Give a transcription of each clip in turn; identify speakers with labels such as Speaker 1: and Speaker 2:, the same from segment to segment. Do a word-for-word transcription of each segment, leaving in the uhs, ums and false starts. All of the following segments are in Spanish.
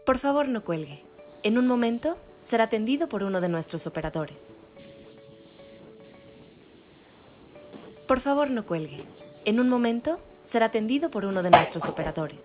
Speaker 1: Por favor, no cuelgue. En un momento será atendido por uno de nuestros operadores. Por favor, no cuelgue. En un momento será atendido por uno de nuestros operadores.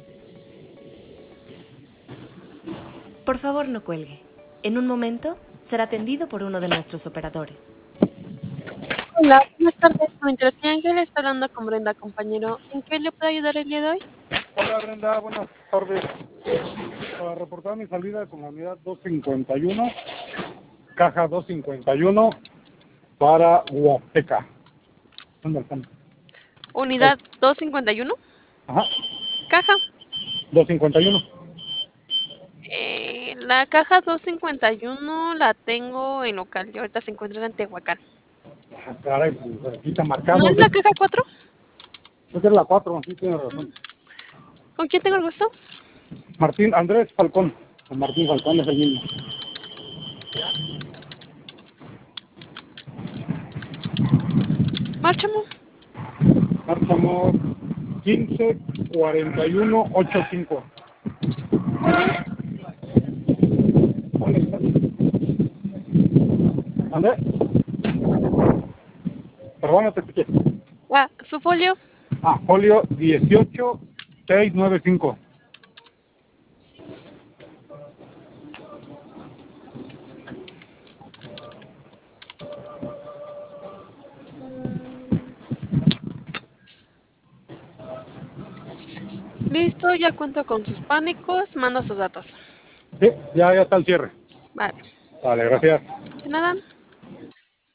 Speaker 1: Por favor, no cuelgue. En un momento será atendido por uno de nuestros operadores.
Speaker 2: Hola, buenas tardes. Con Interacción Ángel está hablando con Brenda, compañero. ¿En qué le puedo ayudar el día de hoy?
Speaker 3: Hola Brenda, buenas tardes. Para reportar mi salida con la unidad doscientos cincuenta y uno, caja doscientos cincuenta y uno para Huasteca. ¿Dónde están?
Speaker 2: Unidad doscientos cincuenta y uno.
Speaker 3: Ajá,
Speaker 2: Caja.
Speaker 3: doscientos cincuenta y uno.
Speaker 2: Eh, la caja doscientos cincuenta y uno la tengo en local y ahorita se encuentra en Tehuacán.
Speaker 3: Ah, caray, pues aquí está marcado.
Speaker 2: ¿No es la caja cuatro?
Speaker 3: Esa es la cuatro, sí tiene razón.
Speaker 2: ¿Con quién tengo el gusto?
Speaker 3: Martín Andrés Falcón. Martín Falcón es el mismo.
Speaker 2: Márchamo.
Speaker 3: Marchamos quince cuarenta y uno ochenta y cinco. ¿Dónde está? ¿Dónde? Perdón, no te escuché.
Speaker 2: Ah, su folio.
Speaker 3: Ah, folio dieciocho seiscientos noventa y cinco.
Speaker 2: Listo, ya cuento con sus pánicos. Mando sus datos.
Speaker 3: Sí, ya, ya está el cierre.
Speaker 2: Vale.
Speaker 3: Vale, gracias.
Speaker 2: De nada.